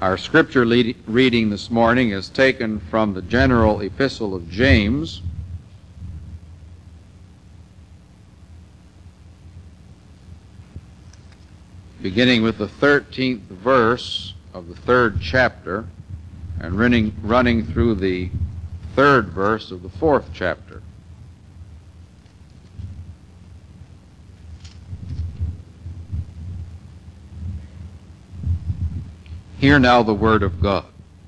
Our scripture reading this morning is taken from the general epistle of James, beginning with the 13th verse of the 3rd chapter and running through the 3rd verse of the 4th chapter. Hear now the word of God.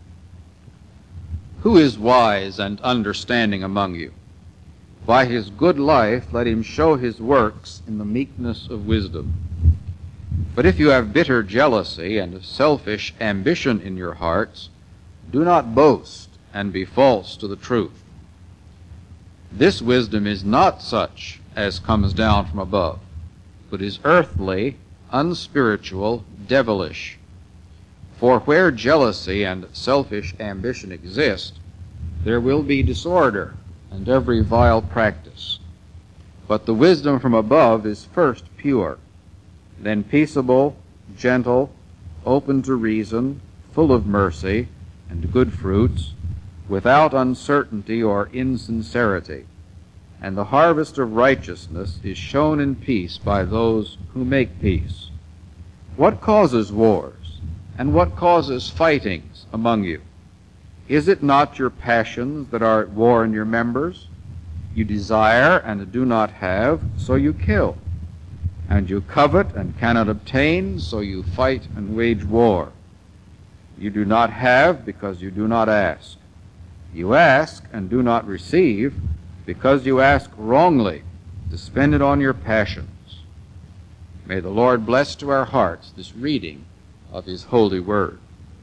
Who is wise and understanding among you? By his good life let him show his works in the meekness of wisdom. But if you have bitter jealousy and selfish ambition in your hearts, do not boast and be false to the truth. This wisdom is not such as comes down from above, but is earthly, unspiritual, devilish. For where jealousy and selfish ambition exist, there will be disorder and every vile practice. But the wisdom from above is first pure, then peaceable, gentle, open to reason, full of mercy and good fruits, without uncertainty or insincerity. And the harvest of righteousness is shown in peace by those who make peace. What causes wars? And what causes fightings among you? Is it not your passions that are at war in your members? You desire and do not have, so you kill. And you covet and cannot obtain, so you fight and wage war. You do not have because you do not ask. You ask and do not receive because you ask wrongly, to spend it on your passions. May the Lord bless to our hearts this reading of his holy word.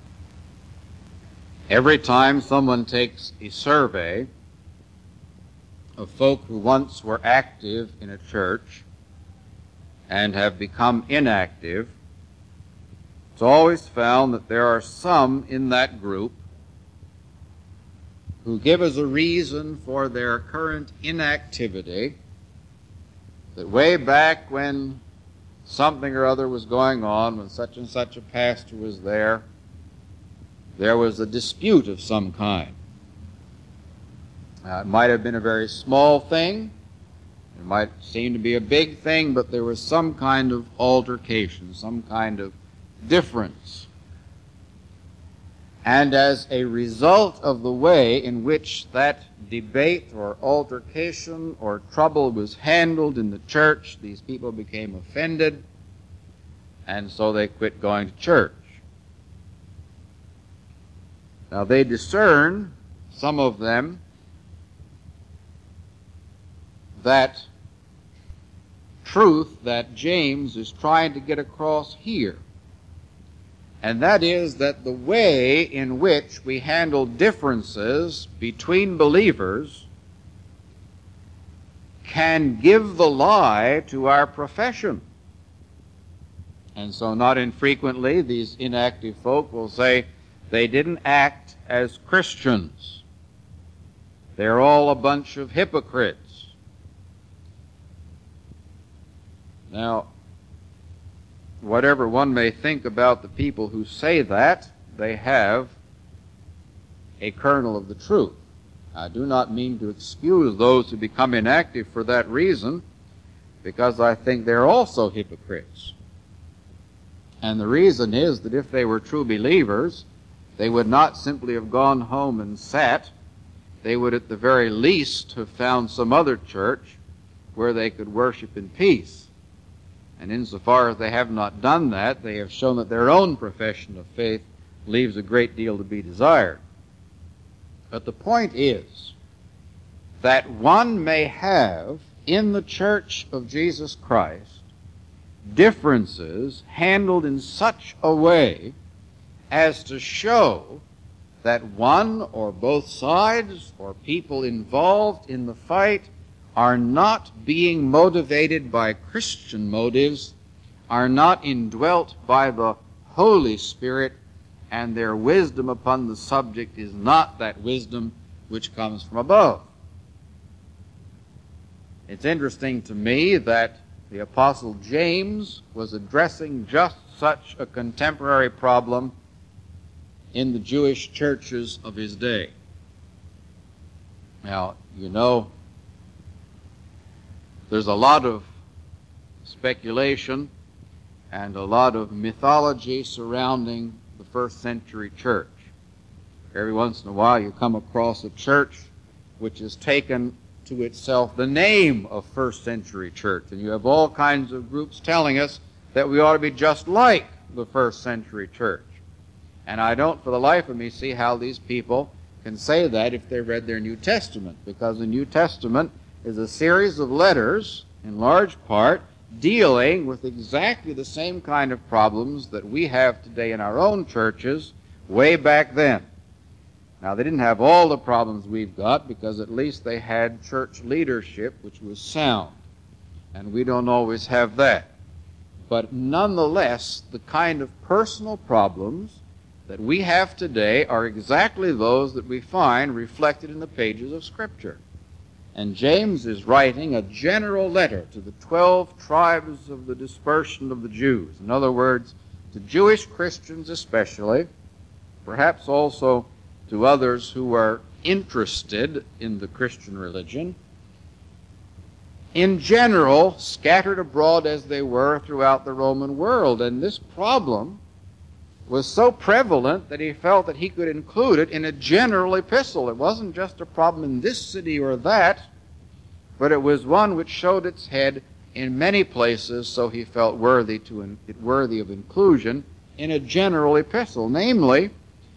Every time someone takes a survey of folk who once were active in a church and have become inactive, it's always found that there are some in that group who give as a reason for their current inactivity that way back when something or other was going on, when such and such a pastor was there was a dispute of some kind. It might have been a very small thing, it might seem to be a big thing, but there was some kind of altercation, some kind of difference. And as a result of the way in which that debate or altercation or trouble was handled in the church, these people became offended, and so they quit going to church. Now they discern, some of them, that truth that James is trying to get across here. And that is that the way in which we handle differences between believers can give the lie to our profession. And so not infrequently these inactive folk will say they didn't act as Christians. They're all a bunch of hypocrites. Now, whatever one may think about the people who say that, they have a kernel of the truth. I do not mean to excuse those who become inactive for that reason, because I think they're also hypocrites. And the reason is that if they were true believers, they would not simply have gone home and sat. They would at the very least have found some other church where they could worship in peace. And insofar as they have not done that, they have shown that their own profession of faith leaves a great deal to be desired. But the point is that one may have in the Church of Jesus Christ differences handled in such a way as to show that one or both sides or people involved in the fight are not being motivated by Christian motives, are not indwelt by the Holy Spirit, and their wisdom upon the subject is not that wisdom which comes from above. It's interesting to me that the Apostle James was addressing just such a contemporary problem in the Jewish churches of his day. Now, you know, there's a lot of speculation and a lot of mythology surrounding the first century church. Every once in a while you come across a church which has taken to itself the name of first century church, and you have all kinds of groups telling us that we ought to be just like the first century church. And I don't for the life of me see how these people can say that if they read their New Testament, because the New Testament is a series of letters, in large part, dealing with exactly the same kind of problems that we have today in our own churches way back then. Now, they didn't have all the problems we've got, because at least they had church leadership which was sound, and we don't always have that. But nonetheless, the kind of personal problems that we have today are exactly those that we find reflected in the pages of Scripture. And James is writing a general letter to the 12 tribes of the dispersion of the Jews. In other words, to Jewish Christians especially, perhaps also to others who are interested in the Christian religion, in general, scattered abroad as they were throughout the Roman world. And this problem was so prevalent that he felt that he could include it in a general epistle. It wasn't just a problem in this city or that, but it was one which showed its head in many places, so he felt worthy of inclusion in a general epistle. Namely,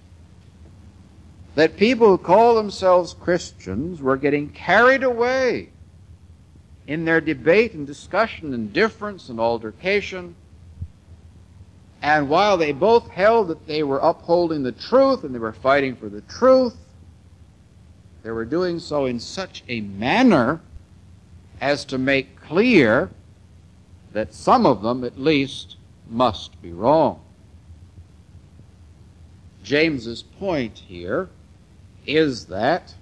that people who call themselves Christians were getting carried away in their debate and discussion and difference and altercation. And while they both held that they were upholding the truth and they were fighting for the truth, they were doing so in such a manner as to make clear that some of them, at least, must be wrong. James's point here is that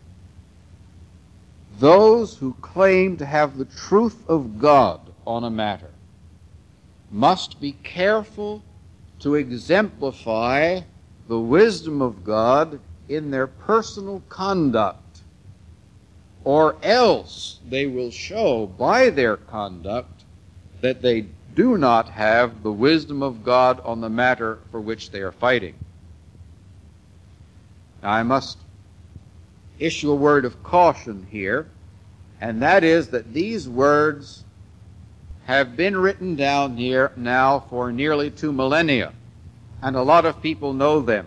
those who claim to have the truth of God on a matter must be careful to exemplify the wisdom of God in their personal conduct, or else they will show by their conduct that they do not have the wisdom of God on the matter for which they are fighting. Now, I must issue a word of caution here, and that is that these words have been written down here now for nearly 2 millennia, and a lot of people know them.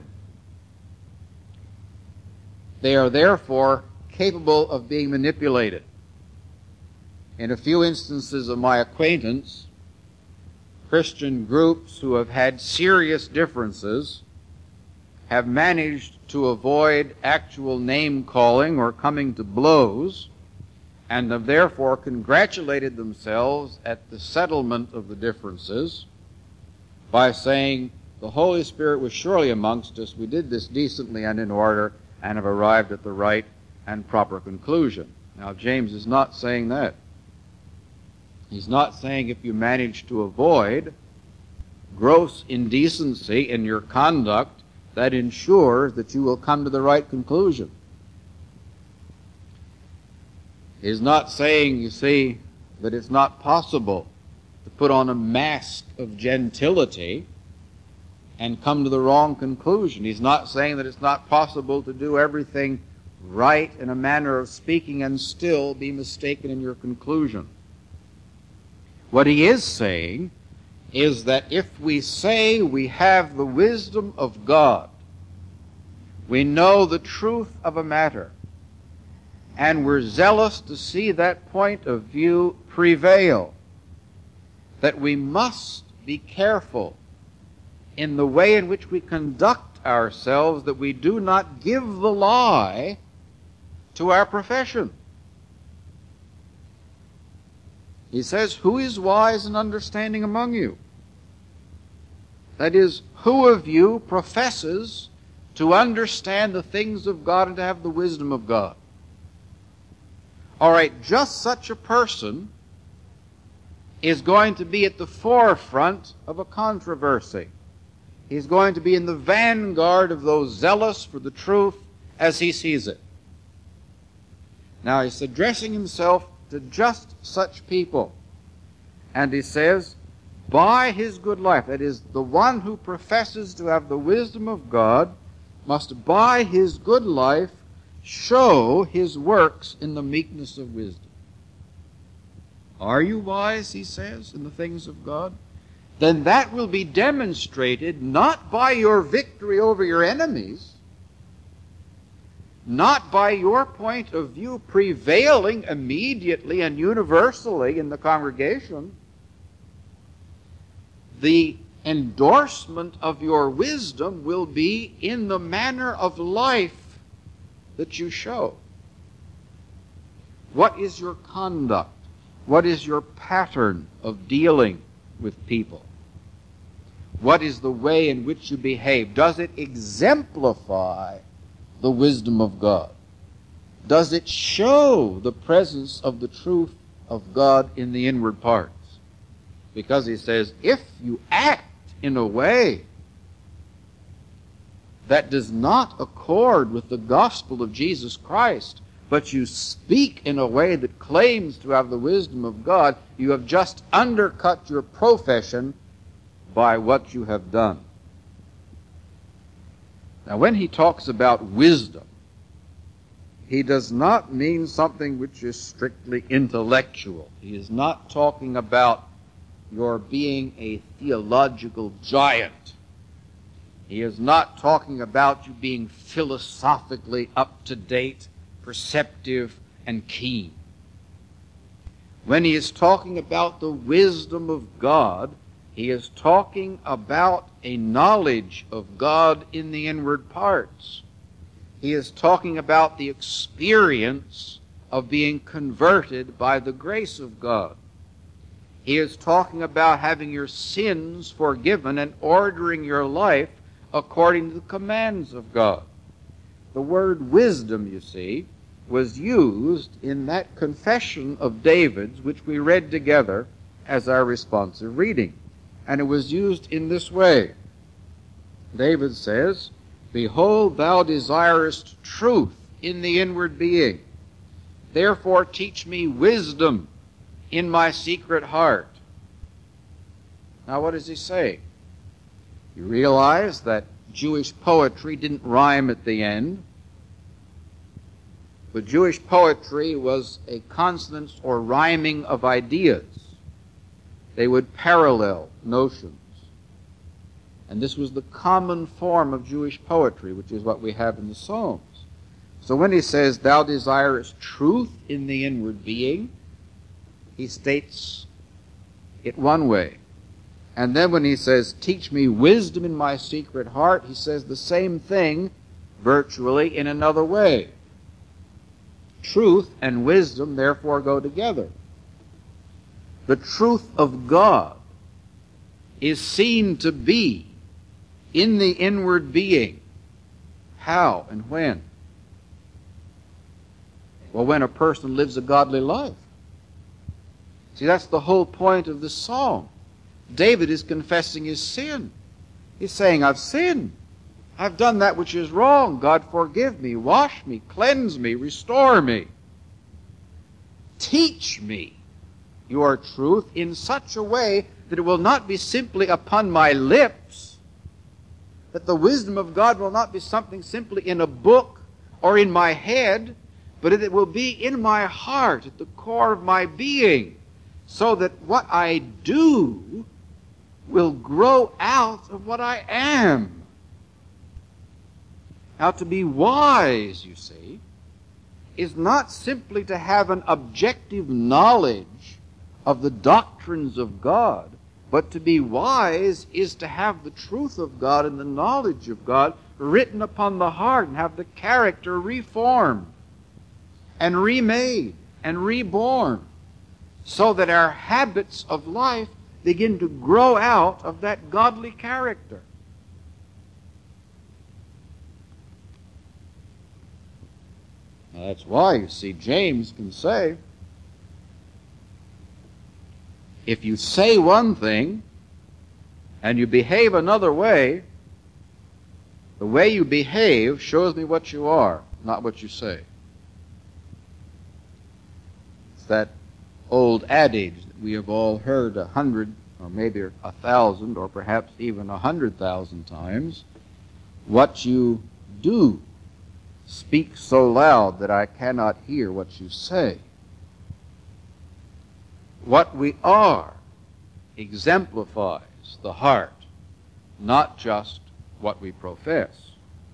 They are therefore capable of being manipulated. In a few instances of my acquaintance, Christian groups who have had serious differences have managed to avoid actual name-calling or coming to blows, and have therefore congratulated themselves at the settlement of the differences by saying, the Holy Spirit was surely amongst us, we did this decently and in order, and have arrived at the right and proper conclusion. Now, James is not saying that. He's not saying if you manage to avoid gross indecency in your conduct, that ensures that you will come to the right conclusion. He's not saying, you see, that it's not possible to put on a mask of gentility and come to the wrong conclusion. He's not saying that it's not possible to do everything right in a manner of speaking and still be mistaken in your conclusion. What he is saying is that if we say we have the wisdom of God, we know the truth of a matter, and we're zealous to see that point of view prevail, that we must be careful in the way in which we conduct ourselves, that we do not give the lie to our profession. He says, who is wise and understanding among you? That is, who of you professes to understand the things of God and to have the wisdom of God? All right, just such a person is going to be at the forefront of a controversy. He's going to be in the vanguard of those zealous for the truth as he sees it. Now he's addressing himself to just such people. And he says, by his good life, that is, the one who professes to have the wisdom of God must by his good life show his works in the meekness of wisdom. Are you wise, he says, in the things of God? Then that will be demonstrated not by your victory over your enemies, not by your point of view prevailing immediately and universally in the congregation. The endorsement of your wisdom will be in the manner of life that you show. What is your conduct? What is your pattern of dealing with people? What is the way in which you behave? Does it exemplify the wisdom of God? Does it show the presence of the truth of God in the inward parts? Because he says, if you act in a way that does not accord with the gospel of Jesus Christ, but you speak in a way that claims to have the wisdom of God, you have just undercut your profession by what you have done. Now, when he talks about wisdom, he does not mean something which is strictly intellectual. He is not talking about your being a theological giant. He is not talking about you being philosophically up-to-date, perceptive, and keen. When he is talking about the wisdom of God, he is talking about a knowledge of God in the inward parts. He is talking about the experience of being converted by the grace of God. He is talking about having your sins forgiven and ordering your life according to the commands of God. The word wisdom, you see, was used in that confession of David's, which we read together as our responsive reading. And it was used in this way. David says, "Behold, thou desirest truth in the inward being. Therefore teach me wisdom in my secret heart." Now what does he say? You realize that Jewish poetry didn't rhyme at the end. But Jewish poetry was a consonance or rhyming of ideas. They would parallel notions. And this was the common form of Jewish poetry, which is what we have in the Psalms. So when he says, "Thou desirest truth in the inward being," he states it one way. And then when he says, "Teach me wisdom in my secret heart," he says the same thing virtually in another way. Truth and wisdom therefore go together. The truth of God is seen to be in the inward being. How and when? Well, when a person lives a godly life. See, that's the whole point of this psalm. David is confessing his sin. He's saying, "I've sinned. I've done that which is wrong. God, forgive me, wash me, cleanse me, restore me. Teach me your truth in such a way that it will not be simply upon my lips, that the wisdom of God will not be something simply in a book or in my head, but that it will be in my heart, at the core of my being, so that what I do will grow out of what I am." Now, to be wise, you see, is not simply to have an objective knowledge of the doctrines of God, but to be wise is to have the truth of God and the knowledge of God written upon the heart and have the character reformed and remade and reborn, so that our habits of life begin to grow out of that godly character. Now, that's why, you see, James can say, if you say one thing and you behave another way, The way you behave shows me what you are, not what you say. It's that old adage that we have all heard 100 or maybe 1,000 or perhaps even 100,000 times. What you do speaks so loud that I cannot hear what you say. What we are exemplifies the heart, not just what we profess.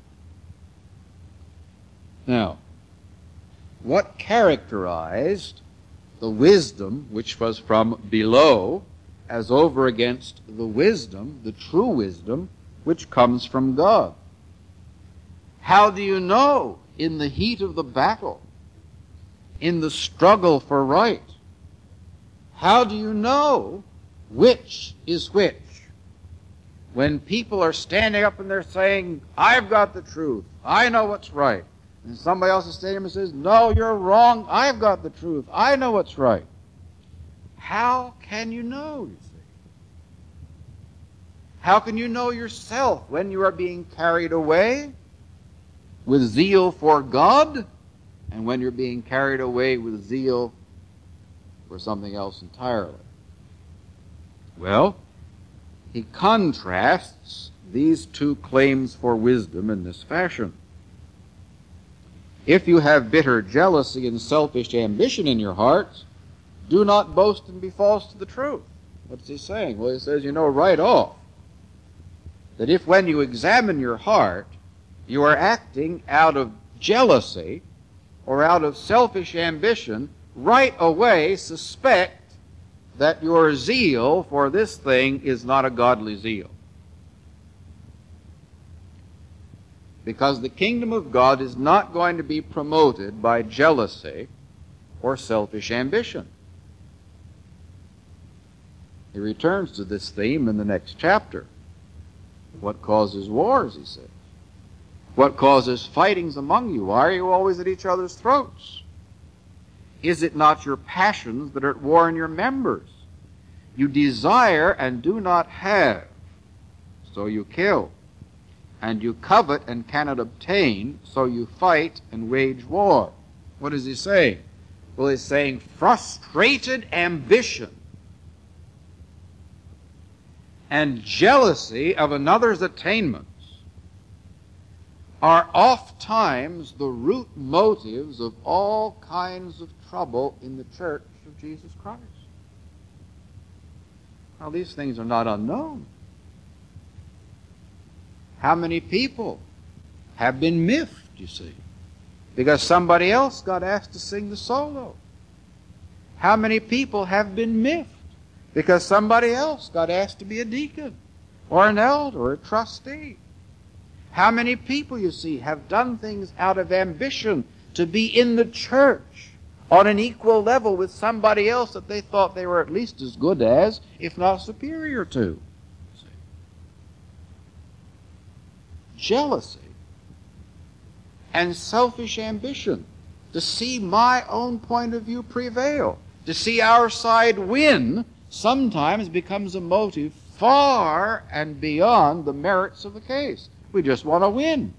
Now, what characterized the wisdom which was from below as over against the wisdom, the true wisdom, which comes from God? How do you know in the heat of the battle, in the struggle for right, how do you know which is which? When people are standing up and they're saying, I've got the truth, I know what's right, and somebody else is standing up and says, no, you're wrong, I've got the truth, I know what's right. How can you know, you see? How can you know yourself when you are being carried away with zeal for God and when you're being carried away with zeal for something else entirely? Well, he contrasts these two claims for wisdom in this fashion. If you have bitter jealousy and selfish ambition in your hearts, do not boast and be false to the truth. What's he saying? Well, he says, you know right off that if when you examine your heart, you are acting out of jealousy or out of selfish ambition, right away suspect that your zeal for this thing is not a godly zeal. Because the kingdom of God is not going to be promoted by jealousy or selfish ambition. He returns to this theme in the next chapter. What causes wars, he says? What causes fightings among you? Why are you always at each other's throats? Is it not your passions that are at war in your members? You desire and do not have, so you kill. And you covet and cannot obtain, so you fight and wage war. What is he saying? Well, he's saying frustrated ambition and jealousy of another's attainments are oft times the root motives of all kinds of trouble in the church of Jesus Christ. Now, these things are not unknown. How many people have been miffed, you see, because somebody else got asked to sing the solo? How many people have been miffed because somebody else got asked to be a deacon or an elder or a trustee? How many people, you see, have done things out of ambition to be in the church on an equal level with somebody else that they thought they were at least as good as, if not superior to? Jealousy and selfish ambition to see my own point of view prevail, to see our side win, sometimes becomes a motive far and beyond the merits of the case. We just want to win.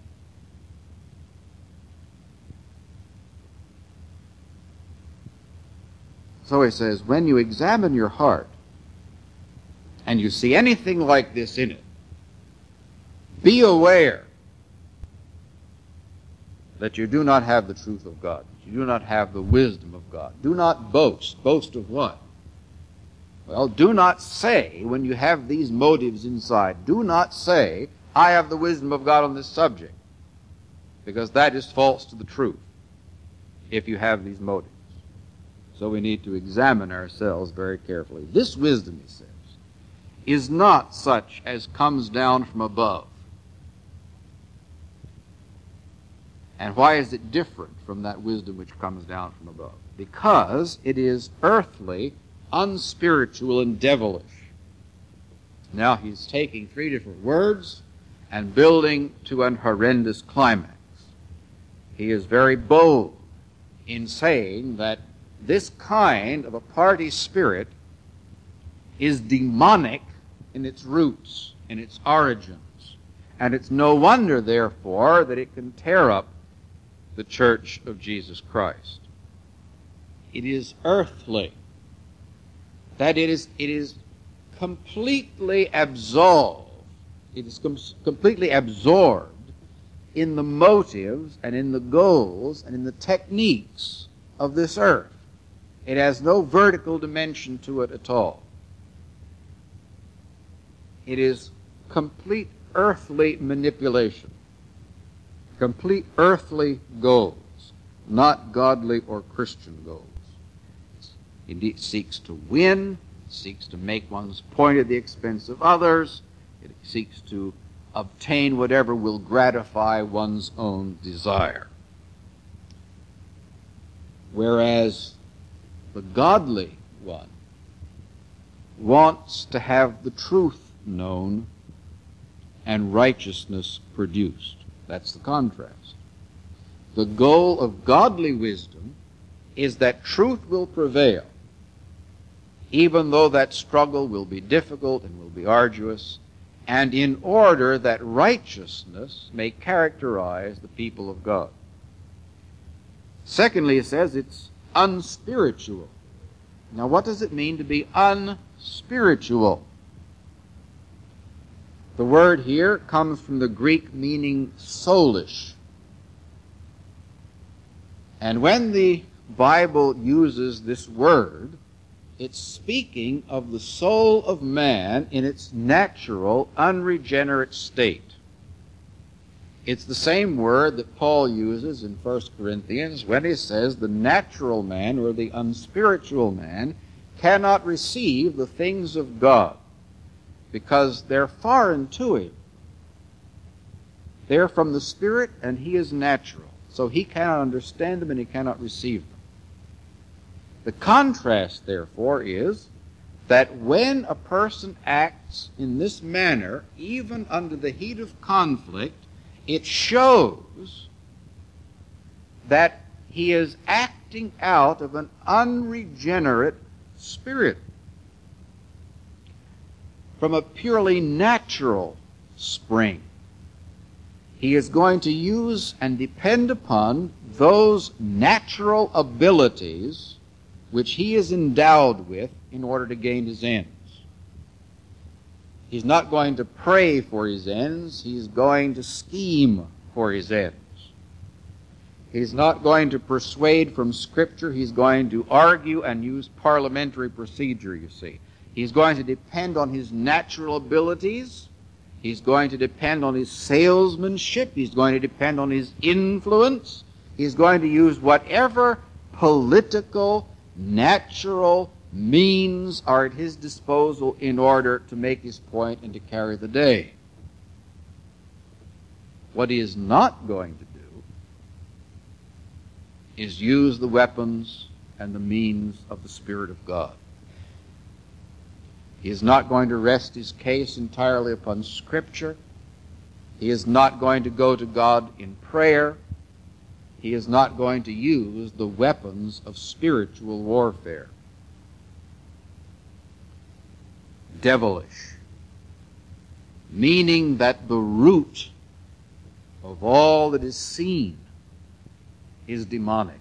So he says, when you examine your heart and you see anything like this in it, be aware that you do not have the truth of God. You do not have the wisdom of God. Do not boast. Boast of what? Well, do not say, when you have these motives inside, do not say, I have the wisdom of God on this subject, because that is false to the truth if you have these motives. So we need to examine ourselves very carefully. This wisdom, he says, is not such as comes down from above. And why is it different from that wisdom which comes down from above? Because it is earthly, unspiritual, and devilish. Now he's taking three different words and building to an horrendous climax. He is very bold in saying that this kind of a party spirit is demonic in its roots, in its origins, And it's no wonder, therefore, that it can tear up the church of Jesus Christ. It is earthly. That it is completely absolved. It is completely absorbed in the motives and in the goals and in the techniques of this earth. It has no vertical dimension to it at all. It is complete earthly manipulation, complete earthly goals, not godly or Christian goals. It seeks to win, it seeks to make one's point at the expense of others, it seeks to obtain whatever will gratify one's own desire. Whereas the godly one wants to have the truth known and righteousness produced. That's the contrast. The goal of godly wisdom is that truth will prevail, even though that struggle will be difficult and will be arduous, and in order that righteousness may characterize the people of God. Secondly, it says it's unspiritual. Now, what does it mean to be unspiritual? The word here comes from the Greek meaning soulish. And when the Bible uses this word, it's speaking of the soul of man in its natural, unregenerate state. It's the same word that Paul uses in 1 Corinthians when he says the natural man, or the unspiritual man, cannot receive the things of God, because they're foreign to him. They're from the Spirit, and he is natural. So he cannot understand them and he cannot receive them. The contrast, therefore, is that when a person acts in this manner, even under the heat of conflict, it shows that he is acting out of an unregenerate spirit, from a purely natural spring. He is going to use and depend upon those natural abilities which he is endowed with in order to gain his ends. He's not going to pray for his ends. He's going to scheme for his ends. He's not going to persuade from Scripture. He's going to argue and use parliamentary procedure, you see. He's going to depend on his natural abilities. He's going to depend on his salesmanship. He's going to depend on his influence. He's going to use whatever political, natural means are at his disposal in order to make his point and to carry the day. What he is not going to do is use the weapons and the means of the Spirit of God. He is not going to rest his case entirely upon Scripture. He is not going to go to God in prayer. He is not going to use the weapons of spiritual warfare. Devilish, meaning that the root of all that is seen is demonic,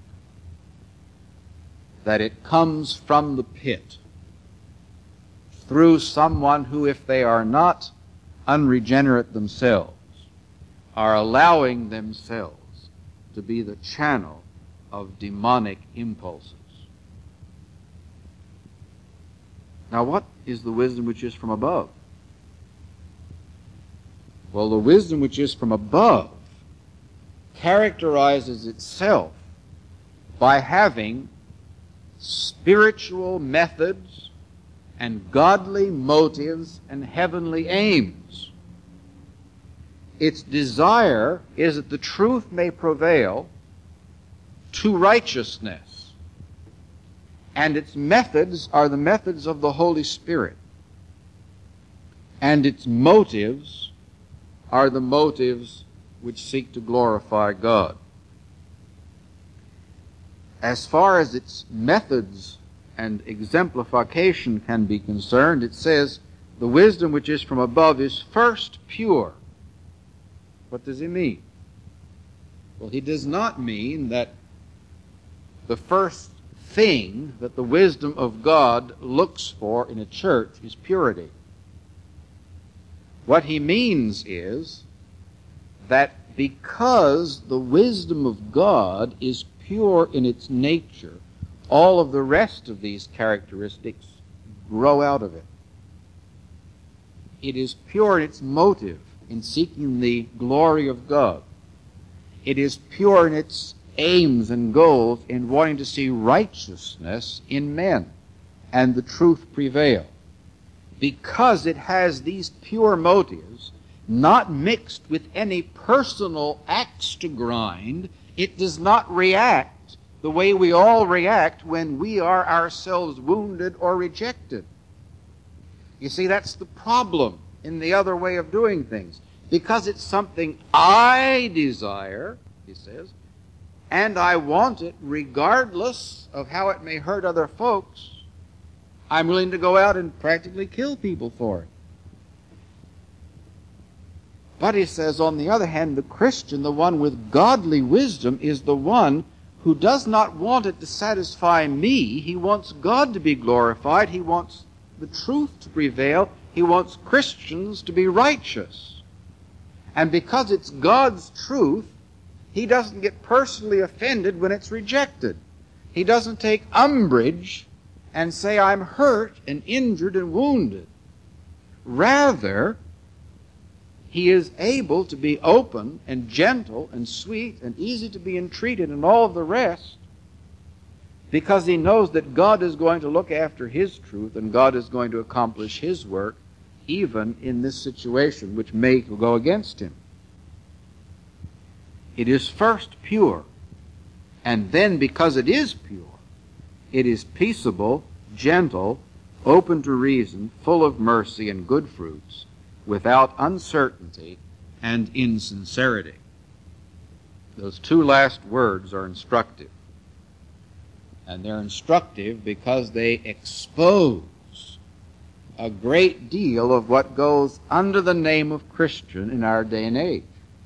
that it comes from the pit, through someone who, if they are not unregenerate themselves, are allowing themselves to be the channel of demonic impulses. Now, what is the wisdom which is from above? Well, the wisdom which is from above characterizes itself by having spiritual methods and godly motives and heavenly aims. Its desire is that the truth may prevail to righteousness, and its methods are the methods of the Holy Spirit, and its motives are the motives which seek to glorify God. As far as its methods and exemplification can be concerned, it says, the wisdom which is from above is first pure, What does he mean? Well, he does not mean that the first thing that the wisdom of God looks for in a church is purity. What he means is that because the wisdom of God is pure in its nature, all of the rest of these characteristics grow out of it. It is pure in its motive in seeking the glory of God. It is pure in its aims and goals in wanting to see righteousness in men and the truth prevail. Because it has these pure motives, not mixed with any personal axe to grind, it does not react the way we all react when we are ourselves wounded or rejected. You see, that's the problem in the other way of doing things. Because it's something I desire, he says, and I want it regardless of how it may hurt other folks, I'm willing to go out and practically kill people for it. But he says, on the other hand, the Christian, the one with godly wisdom, is the one who does not want it to satisfy me. He wants God to be glorified. He wants the truth to prevail. He wants Christians to be righteous. And because it's God's truth, he doesn't get personally offended when it's rejected. He doesn't take umbrage and say, I'm hurt and injured and wounded. Rather, he is able to be open and gentle and sweet and easy to be entreated and all of the rest, because he knows that God is going to look after his truth and God is going to accomplish his work even in this situation which may go against him. It is first pure, and then because it is pure, it is peaceable, gentle, open to reason, full of mercy and good fruits, without uncertainty and insincerity. Those two last words are instructive. And they're instructive because they expose a great deal of what goes under the name of Christian in our day and age.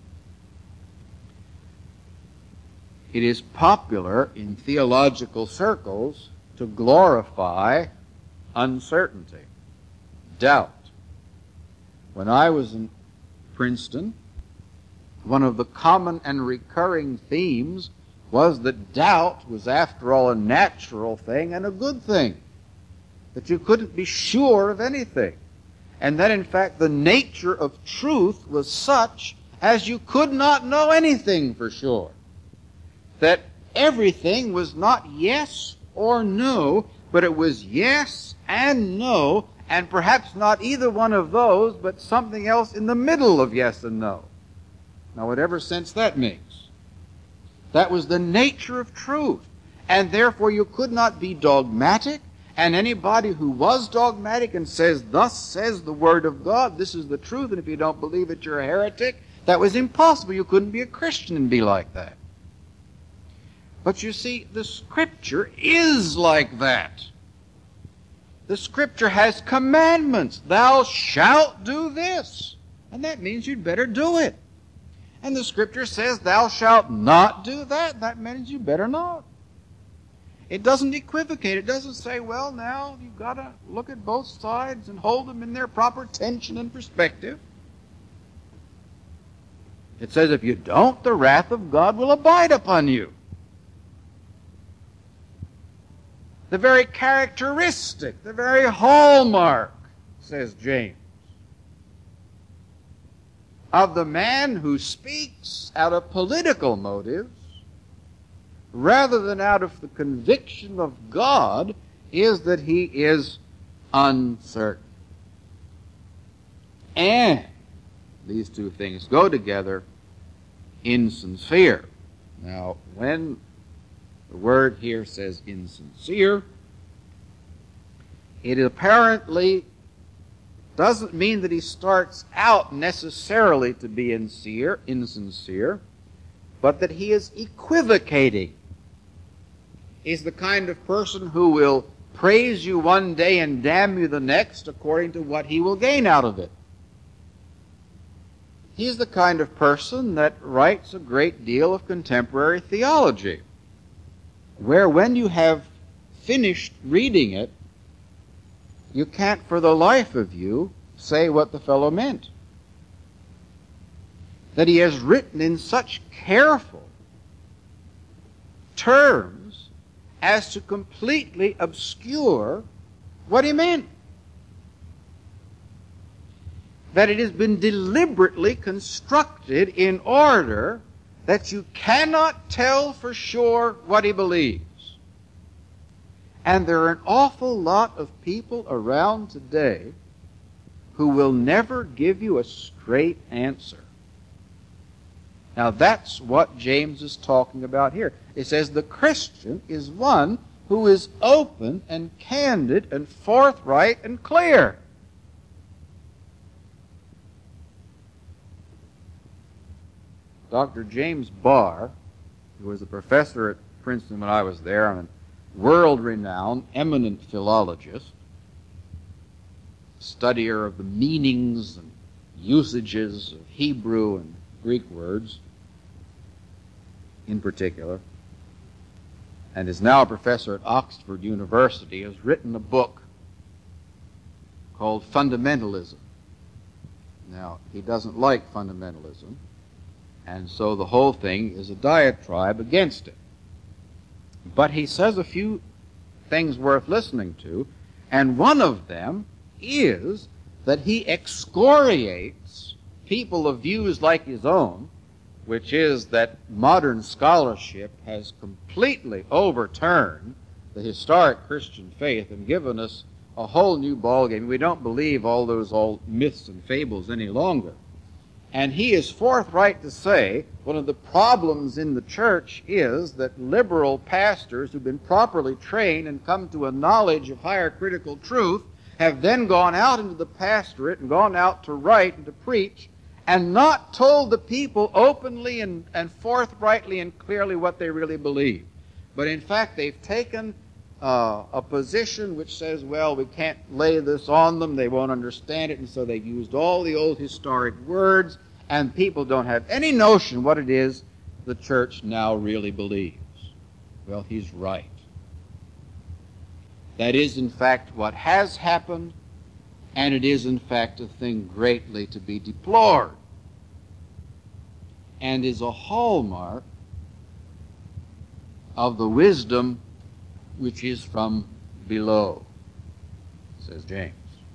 It is popular in theological circles to glorify uncertainty, doubt. When I was in Princeton, one of the common and recurring themes was that doubt was, after all, a natural thing and a good thing, that you couldn't be sure of anything, and that, in fact, the nature of truth was such as you could not know anything for sure, that everything was not yes or no, but it was yes and no, and perhaps not either one of those, but something else in the middle of yes and no. Now, whatever sense that makes. That was the nature of truth, and therefore you could not be dogmatic, and anybody who was dogmatic and says, thus says the Word of God, this is the truth, and if you don't believe it, you're a heretic, that was impossible. You couldn't be a Christian and be like that. But you see, the Scripture is like that. The Scripture has commandments. Thou shalt do this. And that means you'd better do it. And the Scripture says, thou shalt not do that. That means you better not. It doesn't equivocate. It doesn't say, well, now you've got to look at both sides and hold them in their proper tension and perspective. It says, if you don't, the wrath of God will abide upon you. The very characteristic, the very hallmark, says James, of the man who speaks out of political motives rather than out of the conviction of God is that he is uncertain. And these two things go together, insincere. Now, when the word here says insincere, it apparently doesn't mean that he starts out necessarily to be insincere, but that he is equivocating. He's the kind of person who will praise you one day and damn you the next according to what he will gain out of it. He's the kind of person that writes a great deal of contemporary theology, where when you have finished reading it, you can't for the life of you say what the fellow meant. That he has written in such careful terms as to completely obscure what he meant. That it has been deliberately constructed in order that you cannot tell for sure what he believes. And there are an awful lot of people around today who will never give you a straight answer. Now that's what James is talking about here. It says the Christian is one who is open and candid and forthright and clear. Dr. James Barr, who was a professor at Princeton when I was there, and a world-renowned, eminent philologist, studier of the meanings and usages of Hebrew and Greek words in particular, and is now a professor at Oxford University, has written a book called Fundamentalism. Now, he doesn't like fundamentalism, and so the whole thing is a diatribe against it. But he says a few things worth listening to, and one of them is that he excoriates people of views like his own, which is that modern scholarship has completely overturned the historic Christian faith and given us a whole new ballgame. We don't believe all those old myths and fables any longer. And he is forthright to say one of the problems in the church is that liberal pastors who've been properly trained and come to a knowledge of higher critical truth have then gone out into the pastorate and gone out to write and to preach and not told the people openly and forthrightly and clearly what they really believe. But in fact, they've taken a position which says, well, we can't lay this on them, they won't understand it, and so they've used all the old historic words, and people don't have any notion what it is the church now really believes. Well, he's right. That is, in fact, what has happened, and it is, in fact, a thing greatly to be deplored, and is a hallmark of the wisdom which is from below, says James.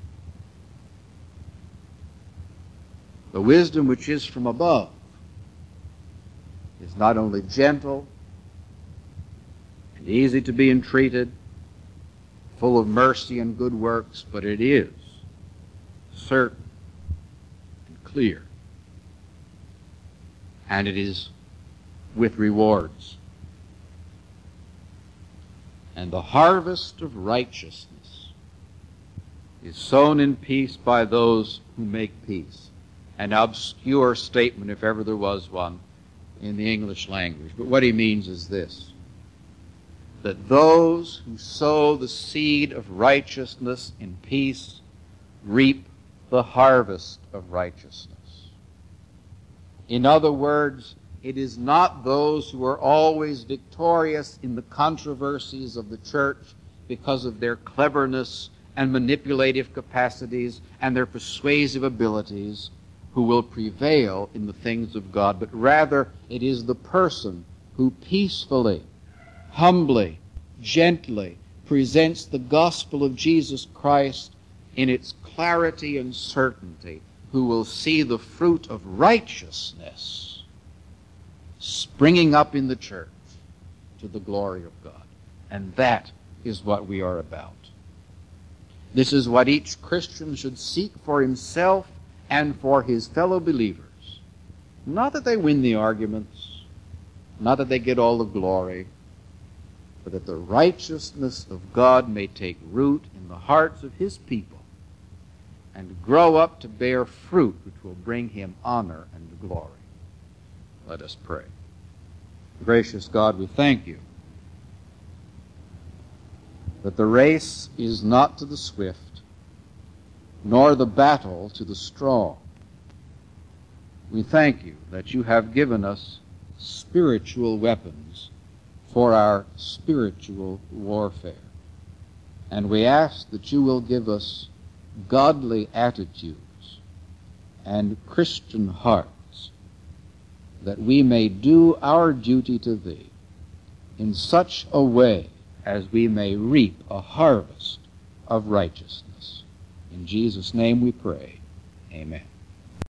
The wisdom which is from above is not only gentle and easy to be entreated, full of mercy and good works, but it is certain and clear. And it is with rewards. And the harvest of righteousness is sown in peace by those who make peace. An obscure statement, if ever there was one, in the English language. But what he means is this: that those who sow the seed of righteousness in peace reap the harvest of righteousness. In other words, it is not those who are always victorious in the controversies of the church because of their cleverness and manipulative capacities and their persuasive abilities who will prevail in the things of God, but rather it is the person who peacefully, humbly, gently presents the gospel of Jesus Christ in its clarity and certainty, who will see the fruit of righteousness springing up in the church to the glory of God. And that is what we are about. This is what each Christian should seek for himself and for his fellow believers. Not that they win the arguments, not that they get all the glory, but that the righteousness of God may take root in the hearts of his people and grow up to bear fruit which will bring him honor and glory. Let us pray. Gracious God, we thank you that the race is not to the swift, nor the battle to the strong, We thank you that you have given us spiritual weapons for our spiritual warfare. And we ask that you will give us godly attitudes and Christian hearts, that we may do our duty to thee in such a way as we may reap a harvest of righteousness. In Jesus' name we pray. Amen.